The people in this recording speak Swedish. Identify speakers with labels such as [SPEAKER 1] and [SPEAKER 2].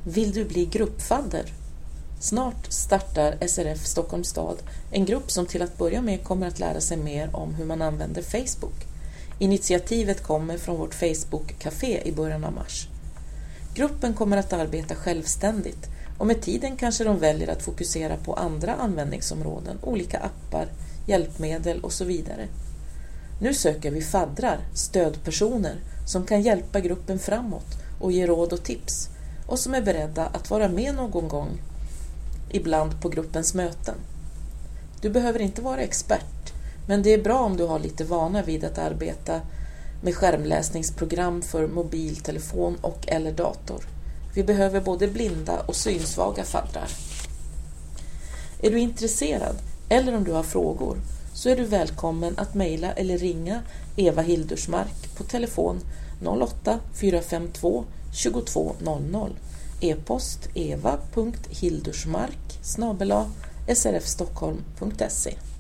[SPEAKER 1] Vill du bli gruppfadder? Snart startar SRF Stockholms stad en grupp som till att börja med kommer att lära sig mer om hur man använder Facebook. Initiativet kommer från vårt Facebook-café i början av mars. Gruppen kommer att arbeta självständigt och med tiden kanske de väljer att fokusera på andra användningsområden, olika appar, hjälpmedel och så vidare. Nu söker vi faddrar, stödpersoner som kan hjälpa gruppen framåt och ge råd och tips och som är beredda att vara med någon gång ibland på gruppens möten. Du behöver inte vara expert, men det är bra om du har lite vana vid att arbeta med skärmläsningsprogram för mobiltelefon och eller dator. Vi behöver både blinda och synsvaga faddrar. Är du intresserad eller om du har frågor så är du välkommen att mejla eller ringa Eva Hildursmark på telefon 08 452 2200. E-post eva.hildursmark@srfstockholm.se.